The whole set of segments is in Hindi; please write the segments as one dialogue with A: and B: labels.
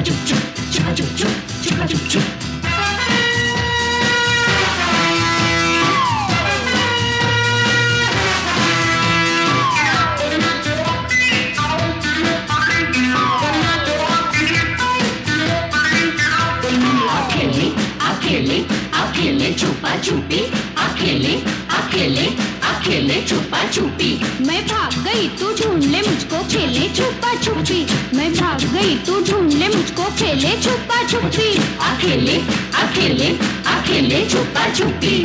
A: chup chup, chupa chup chup, chupa chup chup. अकेले अकेले अकेले छुपा छुपी, अकेले अकेले अकेले छुपा छुपी.
B: मैं भाग गई तू ढूंढ ले मुझको खेले छुपा छुपी. मैं भाग गई तू ढूंढ ले मुझको खेले छुपा छुपी.
A: अकेले अकेले अकेले छुपा छुपी.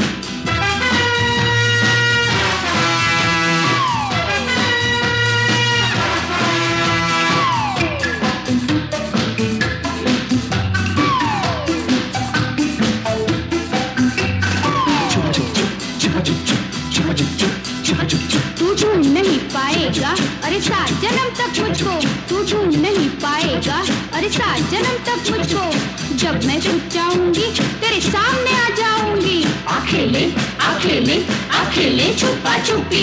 B: तू ढूंढ नहीं पाएगा अरे 7 जन्म तक मुझको. तू ढूंढ नहीं पाएगा अरे 7 जन्म तक मुझको. जब मैं छुप जाऊंगी तेरे सामने आ जाऊंगी.
A: अकेले अकेले अकेले छुपा छुपी.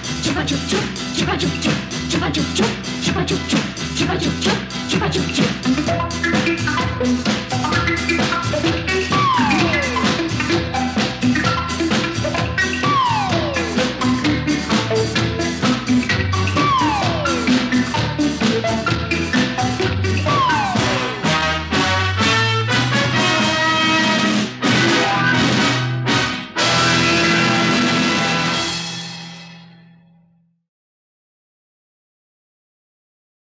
A: Chupa chup chup, chupa chup chup, chupa chup chup, chupa chup chup, chupa chup chup, chupa chup chup.